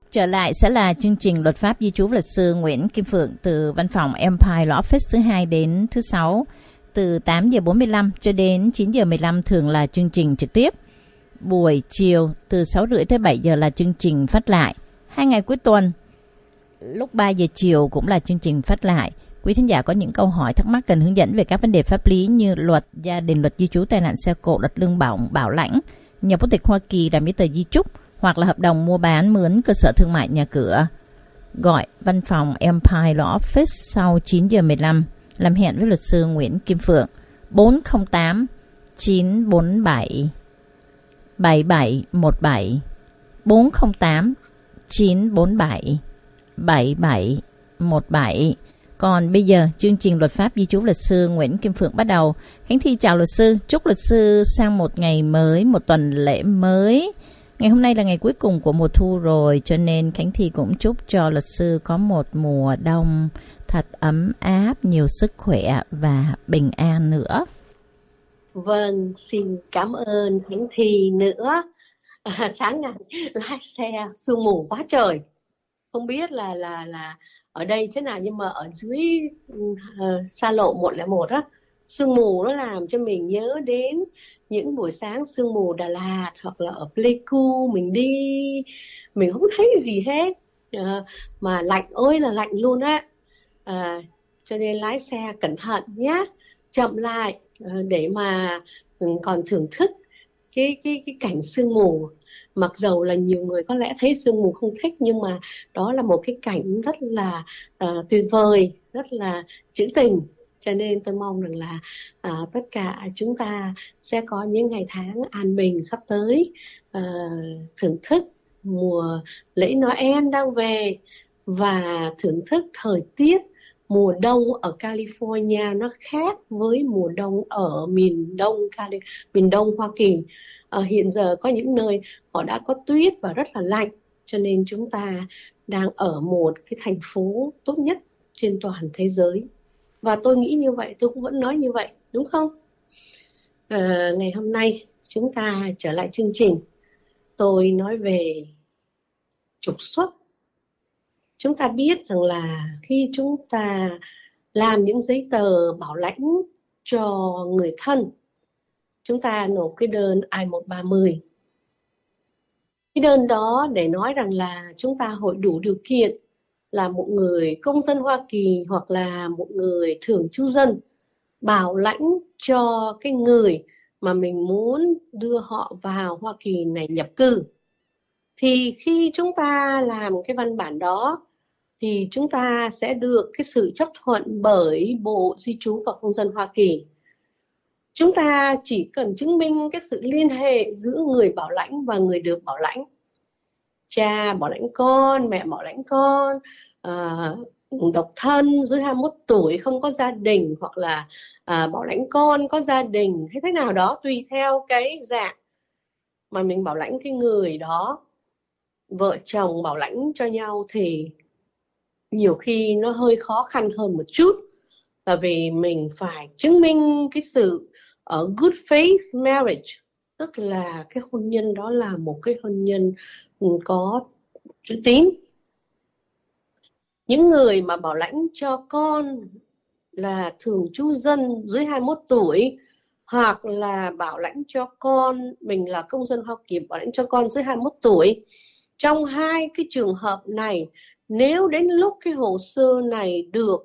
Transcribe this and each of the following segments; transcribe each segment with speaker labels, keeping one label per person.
Speaker 1: Trở lại sẽ là chương trình luật pháp di trú luật sư Nguyễn Kim Phượng từ văn phòng Empire Law Office thứ 2 đến thứ 6 từ 8 giờ 45 cho đến 9 giờ 15 thường là chương trình trực tiếp. Buổi chiều từ 6 rưỡi tới 7 giờ là chương trình phát lại. 2 ngày cuối tuần lúc 3 giờ chiều cũng là chương trình phát lại. Quý thính giả có những câu hỏi thắc mắc cần hướng dẫn về các vấn đề pháp lý như luật gia đình, luật di trú, tai nạn xe cộ, luật lương bổng, bảo lãnh, nhập quốc tịch Hoa Kỳ, làm giấy tờ di trúc hoặc là hợp đồng mua bán mướn cơ sở thương mại nhà cửa. Gọi văn phòng Empire Law Office sau 9 giờ 15. Làm hẹn với luật sư Nguyễn Kim Phượng 408 947 7717 408 947 7717. Còn bây giờ chương trình luật pháp di trú luật sư Nguyễn Kim Phượng bắt đầu. Khánh Thi chào luật sư, chúc luật sư sang một ngày mới, một tuần lễ mới. Ngày hôm nay là ngày cuối cùng của mùa thu rồi, cho nên Khánh Thi cũng chúc cho luật sư có một mùa đông thật ấm áp, nhiều sức khỏe và bình an nữa.
Speaker 2: Vâng, xin cảm ơn Khánh Thi nữa. Sáng nay lái xe sương mù quá trời. Không biết là ở đây thế nào, nhưng mà ở dưới xa lộ 101 á, sương mù nó làm cho mình nhớ đến những buổi sáng sương mù Đà Lạt hoặc là ở Pleiku mình đi, mình không thấy gì hết, mà lạnh ơi là lạnh luôn á. Cho nên lái xe cẩn thận nhé, chậm lại để mà còn thưởng thức cái cảnh sương mù. Mặc dầu là nhiều người có lẽ thấy sương mù không thích, nhưng mà đó là một cái cảnh rất là tuyệt vời, rất là trữ tình. Cho nên tôi mong rằng là tất cả chúng ta sẽ có những ngày tháng an bình sắp tới, thưởng thức mùa lễ Noel đang về và thưởng thức thời tiết mùa đông ở California nó khác với mùa đông ở miền đông Hoa Kỳ. Hiện giờ có những nơi họ đã có tuyết và rất là lạnh, cho nên chúng ta đang ở một cái thành phố tốt nhất trên toàn thế giới. Và tôi nghĩ như vậy, tôi cũng vẫn nói như vậy, đúng không? Ngày hôm nay chúng ta trở lại chương trình. Tôi nói về trục xuất. Chúng ta biết rằng là khi chúng ta làm những giấy tờ bảo lãnh cho người thân, chúng ta nộp cái đơn I-130. Cái đơn đó để nói rằng là chúng ta hội đủ điều kiện là một người công dân Hoa Kỳ hoặc là một người thường trú dân bảo lãnh cho cái người mà mình muốn đưa họ vào Hoa Kỳ này nhập cư. Thì khi chúng ta làm cái văn bản đó thì chúng ta sẽ được cái sự chấp thuận bởi Bộ Di trú và Công dân Hoa Kỳ. Chúng ta chỉ cần chứng minh cái sự liên hệ giữa người bảo lãnh và người được bảo lãnh. Cha bảo lãnh con, mẹ bảo lãnh con, độc thân dưới 21 tuổi không có gia đình, hoặc là bảo lãnh con có gia đình hay thế nào đó, tùy theo cái dạng mà mình bảo lãnh cái người đó. Vợ chồng bảo lãnh cho nhau thì nhiều khi nó hơi khó khăn hơn một chút, là vì mình phải chứng minh cái sự good faith marriage, tức là cái hôn nhân đó là một cái hôn nhân có chữ tín. Những người mà bảo lãnh cho con là thường trú dân dưới 21 tuổi hoặc là bảo lãnh cho con mình là công dân Hoa Kỳ bảo lãnh cho con dưới 21 tuổi, trong hai cái trường hợp này, nếu đến lúc cái hồ sơ này được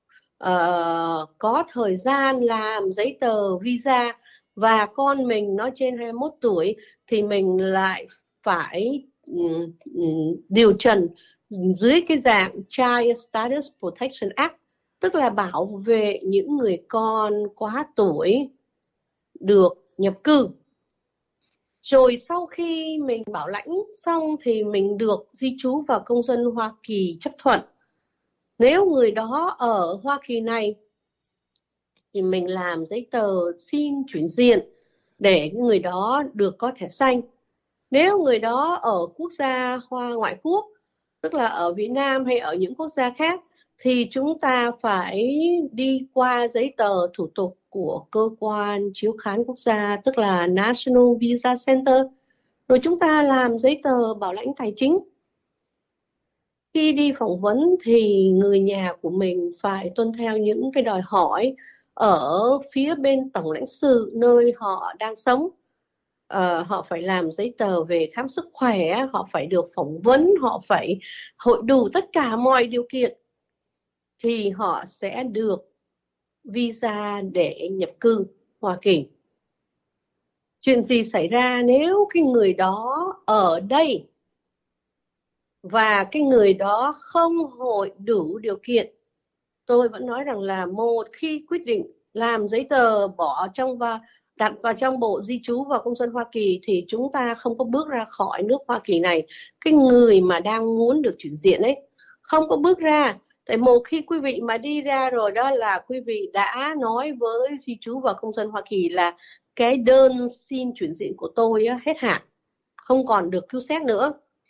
Speaker 2: có thời gian làm giấy tờ visa và con mình nó trên 21 tuổi thì mình lại phải điều trần dưới cái dạng Child Status Protection Act, tức là bảo vệ những người con quá tuổi được nhập cư. Rồi sau khi mình bảo lãnh xong thì mình được di trú và công dân Hoa Kỳ chấp thuận. Nếu người đó ở Hoa Kỳ này thì mình làm giấy tờ xin chuyển diện để người đó được có thẻ xanh. Nếu người đó ở quốc gia ngoại quốc, tức là ở Việt Nam hay ở những quốc gia khác, thì chúng ta phải đi qua giấy tờ thủ tục của cơ quan chiếu khán quốc gia, tức là National Visa Center. Rồi chúng ta làm giấy tờ bảo lãnh tài chính. Khi đi phỏng vấn thì người nhà của mình phải tuân theo những cái đòi hỏi ở phía bên tổng lãnh sự nơi họ đang sống. Họ phải làm giấy tờ về khám sức khỏe, họ phải được phỏng vấn, họ phải hội đủ tất cả mọi điều kiện thì họ sẽ được visa để nhập cư Hoa Kỳ. Chuyện gì xảy ra nếu cái người đó ở đây và cái người đó không hội đủ điều kiện? Tôi vẫn nói rằng là một khi quyết định làm giấy tờ bỏ trong và đặt vào trong bộ di trú và công dân Hoa Kỳ thì chúng ta không có bước ra khỏi nước Hoa Kỳ này. Cái người mà đang muốn được chuyển diện ấy không có bước ra. Tại một khi quý vị mà đi ra rồi đó là quý vị đã nói với di trú và công dân Hoa Kỳ là cái đơn xin chuyển diện của tôi á, hết hạn, không còn được cứu xét nữa.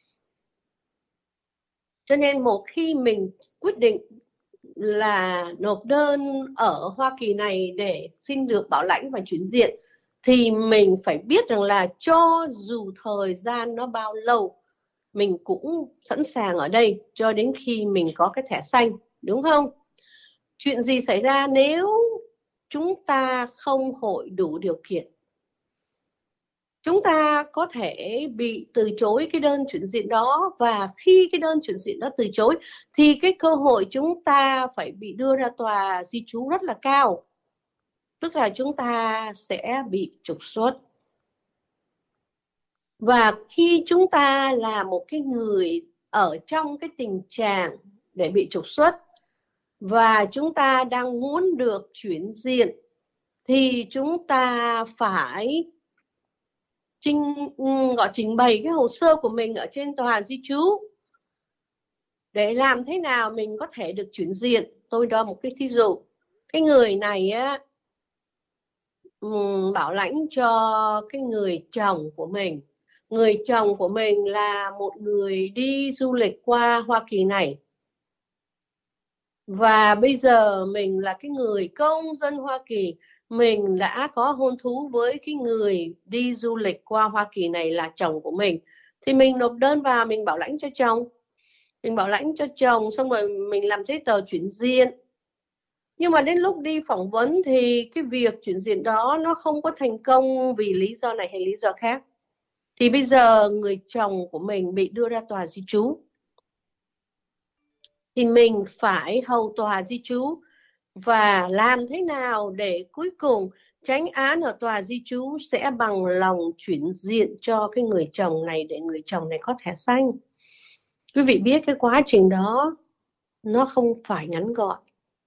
Speaker 2: Cho nên một khi mình quyết định là nộp đơn ở Hoa Kỳ này để xin được bảo lãnh và chuyển diện thì mình phải biết rằng là cho dù thời gian nó bao lâu mình cũng sẵn sàng ở đây cho đến khi mình có cái thẻ xanh, đúng không? Chuyện gì xảy ra nếu chúng ta không hội đủ điều kiện? Chúng ta có thể bị từ chối cái đơn chuyển diện đó, và khi cái đơn chuyển diện đó từ chối thì cái cơ hội chúng ta phải bị đưa ra tòa di trú rất là cao. Tức là chúng ta sẽ bị trục xuất. Và khi chúng ta là một cái người ở trong cái tình trạng để bị trục xuất và chúng ta đang muốn được chuyển diện thì chúng ta phải trình bày cái hồ sơ của mình ở trên tòa di trú để làm thế nào mình có thể được chuyển diện. Tôi đo một cái thí dụ. Cái người này á, bảo lãnh cho cái người chồng của mình. Người chồng của mình là một người đi du lịch qua Hoa Kỳ này. Và bây giờ mình là cái người công dân Hoa Kỳ, mình đã có hôn thú với cái người đi du lịch qua Hoa Kỳ này là chồng của mình. Thì mình nộp đơn vào, mình bảo lãnh cho chồng. Mình bảo lãnh cho chồng xong rồi mình làm giấy tờ chuyển diện. Nhưng mà đến lúc đi phỏng vấn thì cái việc chuyển diện đó nó không có thành công vì lý do này hay lý do khác. Thì bây giờ người chồng của mình bị đưa ra tòa di trú. Thì mình phải hầu tòa di trú và làm thế nào để cuối cùng chánh án ở tòa di trú sẽ bằng lòng chuyển diện cho cái người chồng này để người chồng này có thẻ xanh. Quý vị biết cái quá trình đó nó không phải ngắn gọn.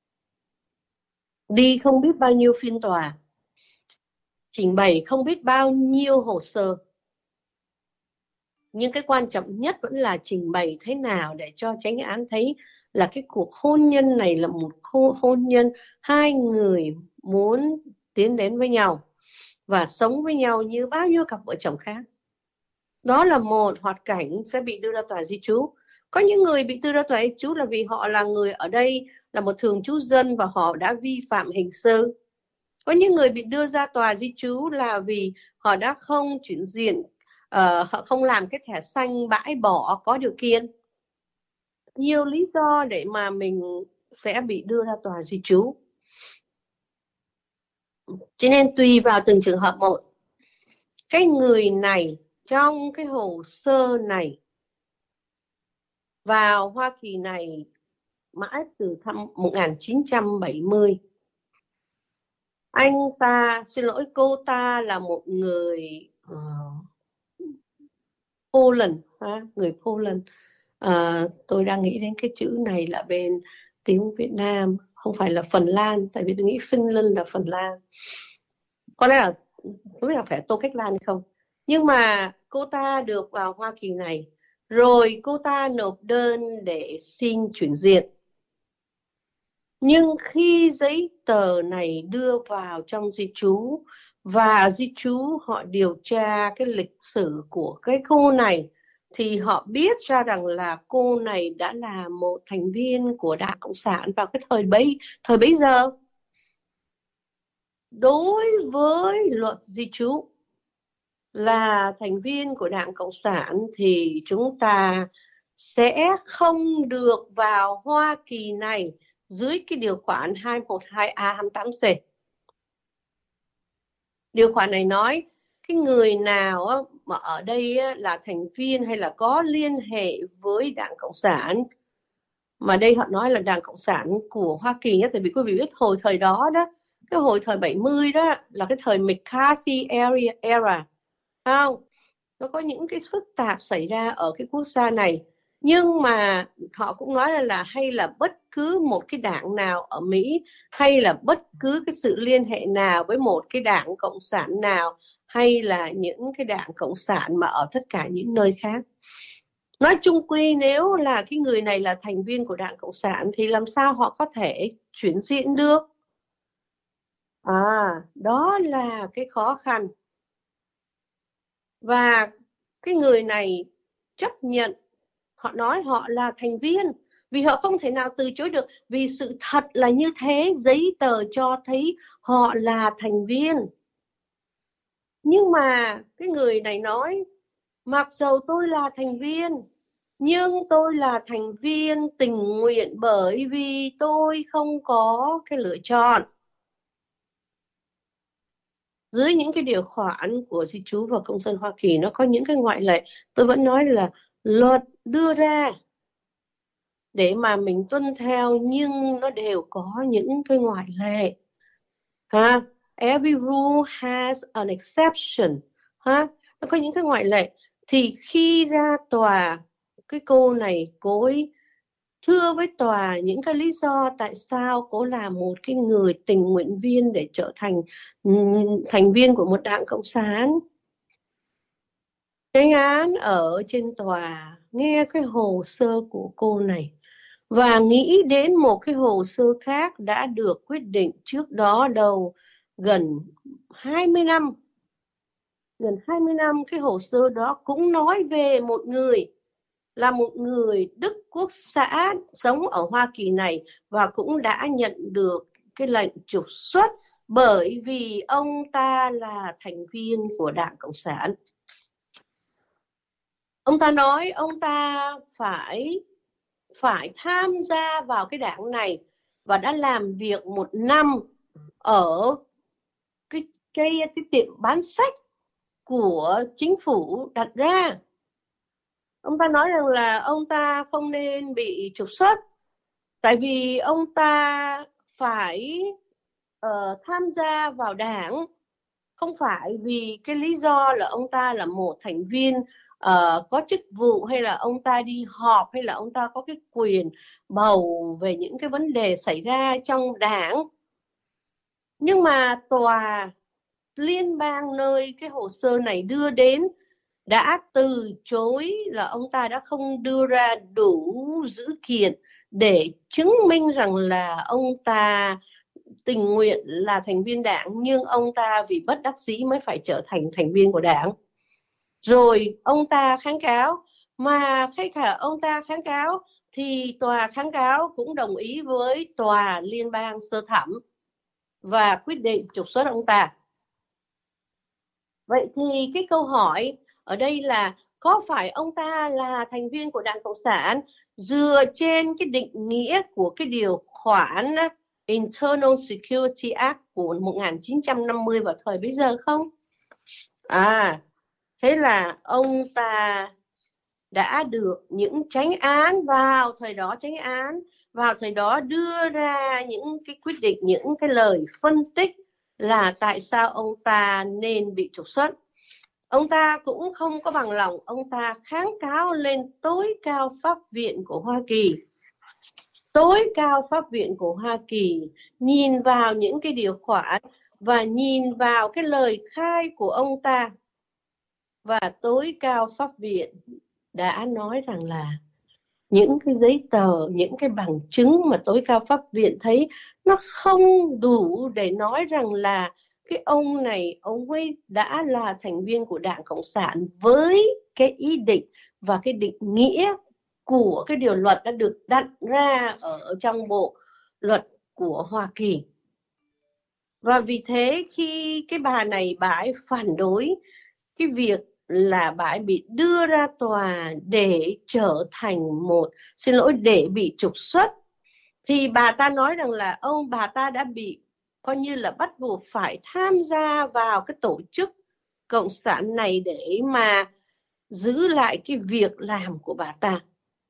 Speaker 2: Đi không biết bao nhiêu phiên tòa, trình bày không biết bao nhiêu hồ sơ. Nhưng cái quan trọng nhất vẫn là trình bày thế nào để cho chánh án thấy là cái cuộc hôn nhân này là một hôn nhân hai người muốn tiến đến với nhau và sống với nhau như bao nhiêu cặp vợ chồng khác. Đó là một hoạt cảnh sẽ bị đưa ra tòa di trú. Có những người bị đưa ra tòa di trú là vì họ là người ở đây, là một thường trú dân và họ đã vi phạm hình sự. Có những người bị đưa ra tòa di trú là vì họ đã không chuyển diện, họ không làm cái thẻ xanh bãi bỏ có điều kiện. Nhiều lý do để mà mình sẽ bị đưa ra tòa di trú. Cho nên tùy vào từng trường hợp một. Cái người này trong cái hồ sơ này vào Hoa Kỳ này mãi từ năm 1970. Anh ta, xin lỗi, cô ta là một người Poland, người Poland. Tôi đang nghĩ đến cái chữ này là bên tiếng Việt Nam, không phải là Phần Lan, tại vì tôi nghĩ Finland là Phần Lan. Có lẽ là không biết là phải Tô Cách Lan hay không. Nhưng mà cô ta được vào Hoa Kỳ này, rồi cô ta nộp đơn để xin chuyển diện. Nhưng khi giấy tờ này đưa vào trong di trú và di trú họ điều tra cái lịch sử của cái cô này thì họ biết ra rằng là cô này đã là một thành viên của Đảng Cộng sản vào cái thời bấy giờ. Đối với luật di trú là thành viên của Đảng Cộng sản thì chúng ta sẽ không được vào Hoa Kỳ này dưới cái điều khoản 212A28C. Điều khoản này nói cái người nào mà ở đây là thành viên hay là có liên hệ với Đảng Cộng sản, mà đây họ nói là Đảng Cộng sản của Hoa Kỳ nhé, tại vì quý vị biết hồi thời đó đó, cái hồi thời 70 đó là cái thời McCarthy era, không? Nó có những cái phức tạp xảy ra ở cái quốc gia này, nhưng mà họ cũng nói là hay là bất cứ một cái đảng nào ở Mỹ, hay là bất cứ cái sự liên hệ nào với một cái đảng cộng sản nào, hay là những cái đảng cộng sản mà ở tất cả những nơi khác. Nói chung quy, nếu là cái người này là thành viên của Đảng Cộng sản thì làm sao họ có thể chuyển diện được? Đó là cái khó khăn. Và cái người này chấp nhận, họ nói họ là thành viên, vì họ không thể nào từ chối được, vì sự thật là như thế, giấy tờ cho thấy họ là thành viên. Nhưng mà cái người này nói, mặc dầu tôi là thành viên, nhưng tôi là thành viên tình nguyện bởi vì tôi không có cái lựa chọn. Dưới những cái điều khoản của di trú và công dân Hoa Kỳ, nó có những cái ngoại lệ. Tôi vẫn nói là luật đưa ra để mà mình tuân theo, nhưng nó đều có những cái ngoại lệ. Every rule has an exception. Nó có những cái ngoại lệ. Thì khi ra tòa, cái cô này cô ấy thưa với tòa những cái lý do tại sao cô là một cái người tình nguyện viên để trở thành thành viên của một đảng Cộng sản. Chánh án ở trên tòa nghe cái hồ sơ của cô này và nghĩ đến một cái hồ sơ khác đã được quyết định trước đó đâu gần 20 năm. Gần 20 năm, cái hồ sơ đó cũng nói về một người, là một người Đức Quốc xã sống ở Hoa Kỳ này và cũng đã nhận được cái lệnh trục xuất bởi vì ông ta là thành viên của Đảng Cộng sản. Ông ta nói ông ta phải tham gia vào cái đảng này và đã làm việc 1 năm ở cái tiệm bán sách của chính phủ đặt ra. Ông ta nói rằng là ông ta không nên bị trục xuất, tại vì ông ta phải tham gia vào đảng, không phải vì cái lý do là ông ta là một thành viên có chức vụ, hay là ông ta đi họp, hay là ông ta có cái quyền bầu về những cái vấn đề xảy ra trong đảng. Nhưng mà tòa liên bang nơi cái hồ sơ này đưa đến đã từ chối, là ông ta đã không đưa ra đủ dữ kiện để chứng minh rằng là ông ta tình nguyện là thành viên đảng, nhưng ông ta vì bất đắc dĩ mới phải trở thành thành viên của đảng. Rồi ông ta kháng cáo, mà khi cả ông ta kháng cáo thì tòa kháng cáo cũng đồng ý với tòa liên bang sơ thẩm và quyết định trục xuất ông ta. Vậy thì cái câu hỏi ở đây là có phải ông ta là thành viên của Đảng Cộng sản dựa trên cái định nghĩa của cái điều khoản Internal Security Act của 1950 vào thời bấy giờ không? Thế là ông ta đã được những chánh án vào thời đó đưa ra những cái quyết định, những cái lời phân tích là tại sao ông ta nên bị trục xuất. Ông ta cũng không có bằng lòng, ông ta kháng cáo lên tối cao pháp viện của Hoa Kỳ. Tối cao pháp viện của Hoa Kỳ nhìn vào những cái điều khoản và nhìn vào cái lời khai của ông ta, và tối cao pháp viện đã nói rằng là những cái giấy tờ, những cái bằng chứng mà tối cao pháp viện thấy nó không đủ để nói rằng là cái ông này, ông ấy đã là thành viên của Đảng Cộng sản với cái ý định và cái định nghĩa của cái điều luật đã được đặt ra ở trong bộ luật của Hoa Kỳ. Và vì thế khi cái bà này bà ấy phản đối cái việc là bà ấy bị đưa ra tòa để trở thành để bị trục xuất. Thì bà ta nói rằng là bà ta đã bị coi như là bắt buộc phải tham gia vào cái tổ chức cộng sản này để mà giữ lại cái việc làm của bà ta.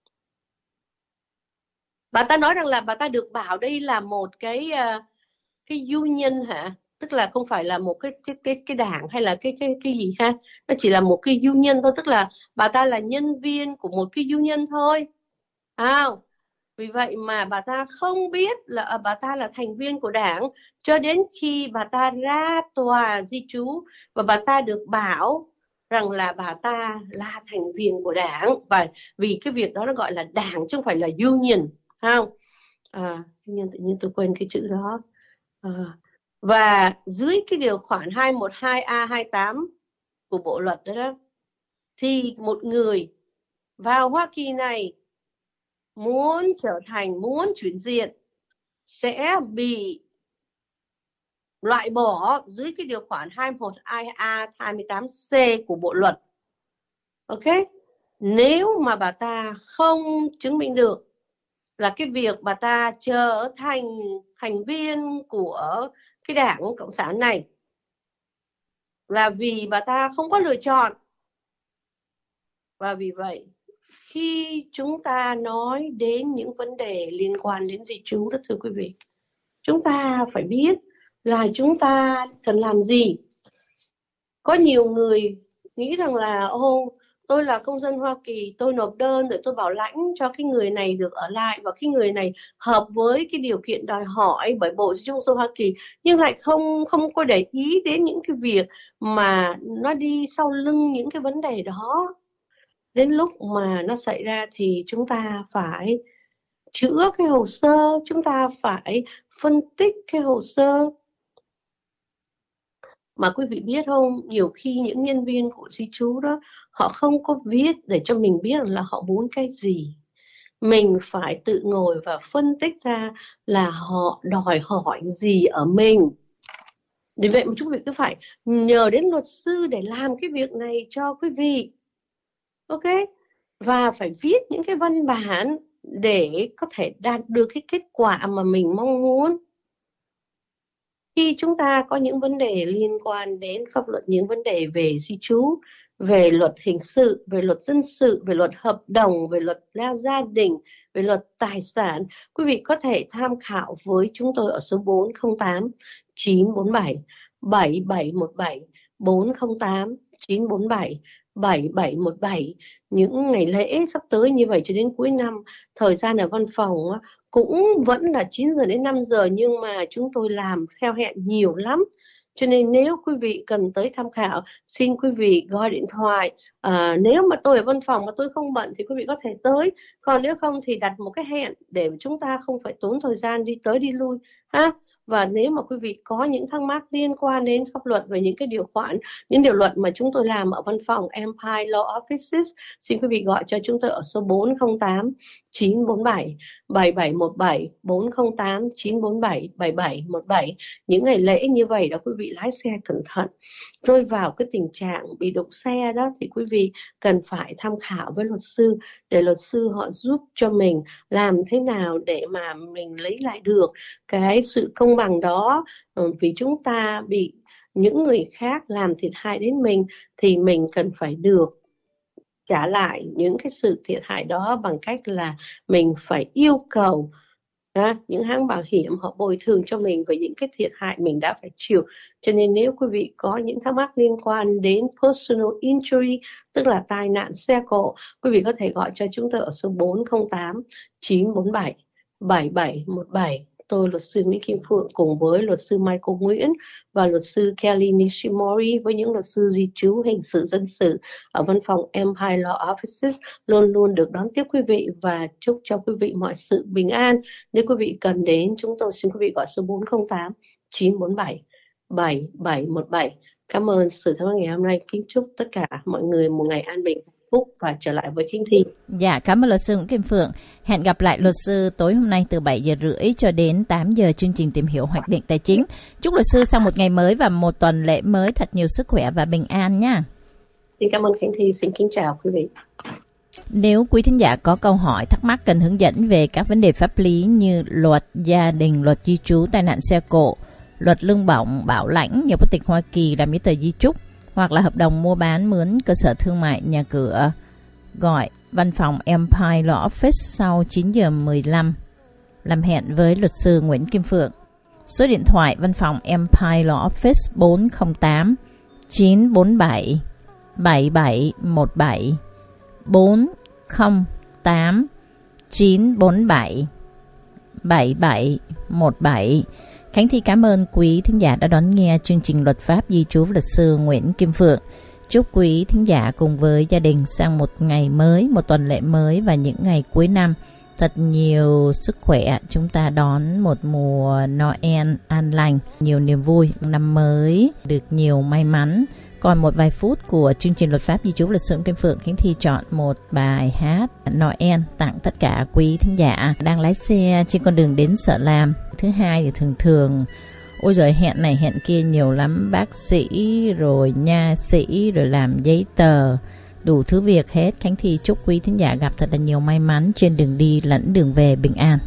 Speaker 2: Bà ta nói rằng là bà ta được bảo đây là một cái union hả? Tức là không phải là một cái đảng hay là cái gì ha? Nó chỉ là một cái union thôi, tức là bà ta là nhân viên của một cái union thôi. Vì vậy mà bà ta không biết là bà ta là thành viên của đảng cho đến khi bà ta ra tòa di trú và bà ta được bảo rằng là bà ta là thành viên của đảng, và vì cái việc đó nó gọi là đảng chứ không phải là union, không? Tự nhiên tôi quên cái chữ đó. Và dưới cái điều khoản 212A28 của bộ luật đó, thì một người vào Hoa Kỳ này muốn chuyển diện sẽ bị loại bỏ dưới cái điều khoản 212A28C của bộ luật. Ok? Nếu mà bà ta không chứng minh được là cái việc bà ta trở thành thành viên của cái đảng Cộng sản này là vì bà ta không có lựa chọn. Và vì vậy, khi chúng ta nói đến những vấn đề liên quan đến di trú đó, thưa quý vị, chúng ta phải biết là chúng ta cần làm gì. Có nhiều người nghĩ rằng là tôi là công dân Hoa Kỳ, tôi nộp đơn để tôi bảo lãnh cho cái người này được ở lại và cái người này hợp với cái điều kiện đòi hỏi bởi Bộ Di trú Hoa Kỳ, nhưng lại không có để ý đến những cái việc mà nó đi sau lưng những cái vấn đề đó. Đến lúc mà nó xảy ra thì chúng ta phải chữa cái hồ sơ, chúng ta phải phân tích cái hồ sơ. Mà quý vị biết không, nhiều khi những nhân viên của di trú đó, họ không có viết để cho mình biết là họ muốn cái gì. Mình phải tự ngồi và phân tích ra là họ đòi hỏi gì ở mình. Vì vậy mà chúng vị cứ phải nhờ đến luật sư để làm cái việc này cho quý vị. Ok? Và phải viết những cái văn bản để có thể đạt được cái kết quả mà mình mong muốn. Khi chúng ta có những vấn đề liên quan đến pháp luật, những vấn đề về di trú, về luật hình sự, về luật dân sự, về luật hợp đồng, về luật gia đình, về luật tài sản, quý vị có thể tham khảo với chúng tôi ở số 408 947 7717, 408 947 7717. Những ngày lễ sắp tới như vậy cho đến cuối năm, thời gian ở văn phòng cũng vẫn là 9 giờ đến 5 giờ, nhưng mà chúng tôi làm theo hẹn nhiều lắm. Cho nên nếu quý vị cần tới tham khảo, xin quý vị gọi điện thoại. Nếu mà tôi ở văn phòng mà tôi không bận thì quý vị có thể tới. Còn nếu không thì đặt một cái hẹn để chúng ta không phải tốn thời gian đi tới đi lui ha. Và nếu mà quý vị có những thắc mắc liên quan đến pháp luật về những cái điều khoản, những điều luật mà chúng tôi làm ở văn phòng Empire Law Offices, xin quý vị gọi cho chúng tôi ở số 408 947 7717, 408 947 7717. Những ngày lễ như vậy đó, quý vị lái xe cẩn thận. Rơi vào cái tình trạng bị đụng xe đó thì quý vị cần phải tham khảo với luật sư, để luật sư họ giúp cho mình làm thế nào để mà mình lấy lại được cái sự công bằng đó. Vì chúng ta bị những người khác làm thiệt hại đến mình thì mình cần phải được trả lại những cái sự thiệt hại đó bằng cách là mình phải yêu cầu những hãng bảo hiểm họ bồi thường cho mình về những cái thiệt hại mình đã phải chịu. Cho nên nếu quý vị có những thắc mắc liên quan đến personal injury, tức là tai nạn xe cộ, quý vị có thể gọi cho chúng tôi ở số 408 947 7717. Tôi, luật sư Nguyễn Kim Phượng, cùng với luật sư Michael Nguyễn và luật sư Kelly Nishimori, với những luật sư di trú, hình sự, dân sự ở văn phòng Empire Law Offices, luôn luôn được đón tiếp quý vị và chúc cho quý vị mọi sự bình an. Nếu quý vị cần đến chúng tôi, xin quý vị gọi số 408 947 7717. Cảm ơn sự tham gia ngày hôm nay. Kính chúc tất cả mọi người một ngày an bình, phúc và trở lại với Khinh Thi.
Speaker 1: Dạ, cảm ơn luật sư Nguyễn Kim Phượng. Hẹn gặp lại luật sư tối hôm nay từ 7 giờ rưỡi cho đến 8 giờ chương trình Tìm hiểu hoạch định tài chính. Chúc luật sư sau một ngày mới và một tuần lễ mới thật nhiều sức khỏe và bình an nha.
Speaker 2: Xin cảm ơn Khánh Thi, xin kính chào quý vị.
Speaker 1: Nếu quý thính giả có câu hỏi, thắc mắc cần hướng dẫn về các vấn đề pháp lý như luật gia đình, luật di trú, tai nạn xe cộ, luật lương bổng, bảo lãnh, người quốc tịch Hoa Kỳ, làm giấy tờ di chúc hoặc là hợp đồng mua bán mướn cơ sở thương mại, nhà cửa, gọi văn phòng Empire Law Office sau 9 giờ 15. Làm hẹn với luật sư Nguyễn Kim Phượng. Số điện thoại văn phòng Empire Law Office 408 947 7717 408 947 7717. Khánh Thi cảm ơn quý thính giả đã đón nghe chương trình Luật pháp di trú luật sư Nguyễn Kim Phượng. Chúc quý thính giả cùng với gia đình sang một ngày mới, một tuần lễ mới và những ngày cuối năm thật nhiều sức khỏe. Chúng ta đón một mùa Noel an lành, nhiều niềm vui, năm mới được nhiều may mắn. Còn một vài phút của chương trình Luật pháp di trú luật sư Nguyễn Kim Phượng, Khánh Thi chọn một bài hát Noel tặng tất cả quý thính giả đang lái xe trên con đường đến Sợ Lam. Thứ hai thì thường ôi giời, hẹn này hẹn kia nhiều lắm, bác sĩ rồi nha sĩ rồi làm giấy tờ, đủ thứ việc hết. Khánh Thi chúc quý thính giả gặp thật là nhiều may mắn trên đường đi lẫn đường về bình an.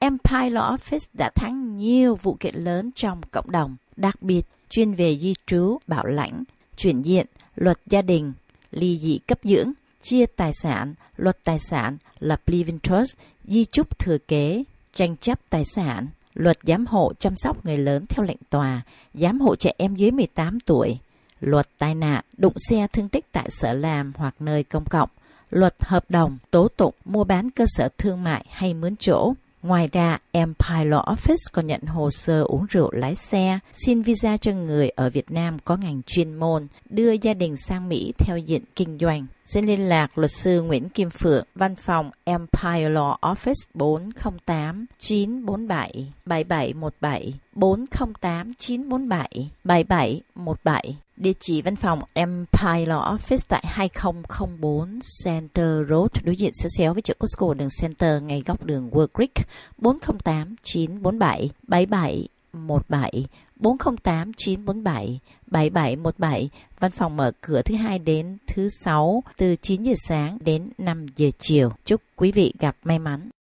Speaker 1: Empire Law Office đã thắng nhiều vụ kiện lớn trong cộng đồng, đặc biệt chuyên về di trú, bảo lãnh, chuyển diện, luật gia đình, ly dị cấp dưỡng, chia tài sản, luật tài sản, lập living trust, di chúc thừa kế, tranh chấp tài sản, luật giám hộ chăm sóc người lớn theo lệnh tòa, giám hộ trẻ em dưới 18 tuổi, luật tai nạn, đụng xe thương tích tại sở làm hoặc nơi công cộng, luật hợp đồng, tố tụng, mua bán cơ sở thương mại hay mướn chỗ. Ngoài ra, Empire Law Office còn nhận hồ sơ uống rượu lái xe, xin visa cho người ở Việt Nam có ngành chuyên môn, đưa gia đình sang Mỹ theo diện kinh doanh. Xin liên lạc luật sư Nguyễn Kim Phượng, văn phòng Empire Law Office 408 947 7717 408 947 7717. Địa chỉ văn phòng Empire Law Office tại 2004 Center Road, đối diện xéo xéo với chợ Costco đường Center, ngay góc đường World Creek. 408 947 7717 408 947 7717. Văn phòng mở cửa thứ Hai đến thứ Sáu từ 9 giờ sáng đến 5 giờ chiều. Chúc quý vị gặp may mắn.